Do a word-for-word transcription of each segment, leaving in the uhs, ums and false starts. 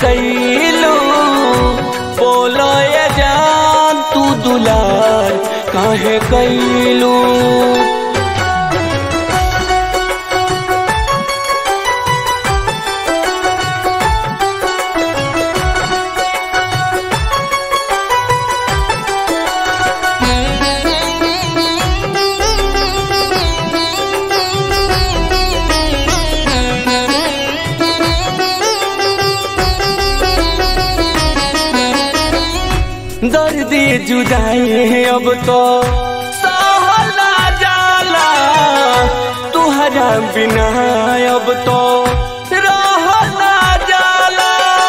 कैलू बोलो ये जान तू दुलार काहे कैलू। दर्दी जुदाई अब तो सहला जाला तुहरा बिना अब तो रहला जाला।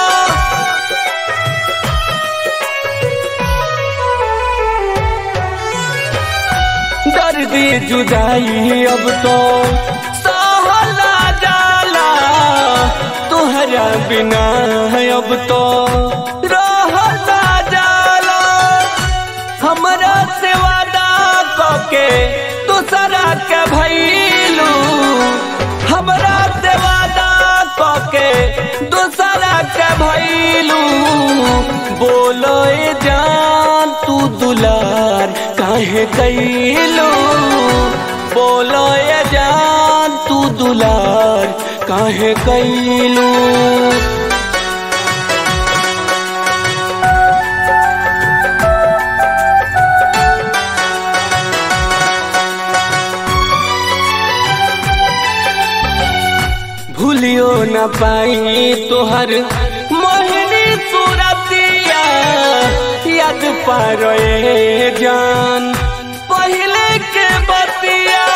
दर्दी जुदाई अब तो सहला जाला तुहरा बिना अब तो रहला जाला। हमरा से वादा कके दूसरा के भइलू, हमरा से वादा कके दूसरा के भइलू। बोलो ए जान तू दुलार काहे कैलू, बोलो ए जान तू दुलार काहे कैलू। भूलियो न पाई तोहर मोहिनी सूरतिया, याद पारोए जान पहले के बतिया।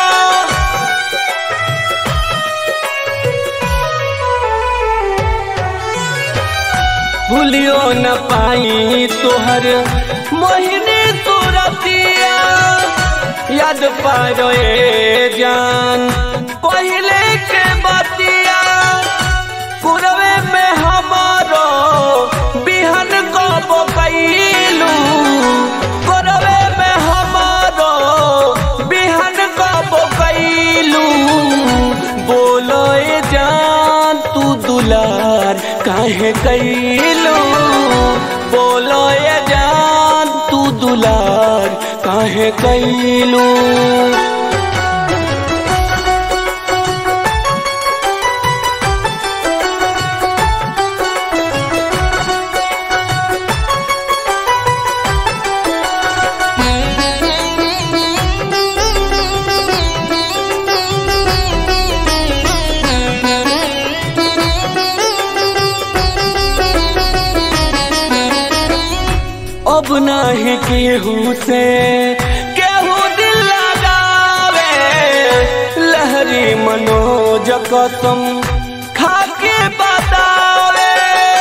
भूलियो न पाई तोहर मोहिनी सूरतिया, याद पारोए जान पहले के बतिया। कुरवे में हमारो बिहन को कैलू, कुरवे में हमारो बिहन को कैलू। बोलो ए जान तू दुलार काहे कैलू, बोलो ए जान तू दुलार काहे कैलू। अब नहीं केहू से केहू दिल लगावे, लहरी मनोज कसम खाके बतावे।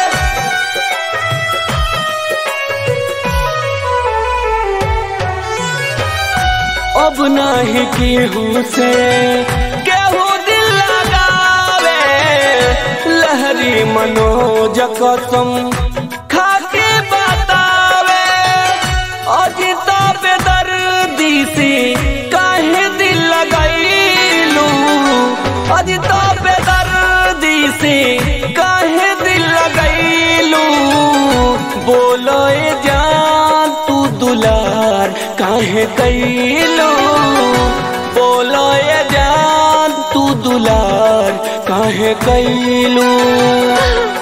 अब नहीं केहू से केहू दिल लगावे, लहरी मनोज कसम खाके बतावे। अजिता बेदर्दी से काहे दिल लगैलू, अजिता बेदर्दी से काहे दिल लगैलू। बोलो ए जान तू दुलार काहे कैलू, बोलो ए जान तू दुलार काहे कैलू।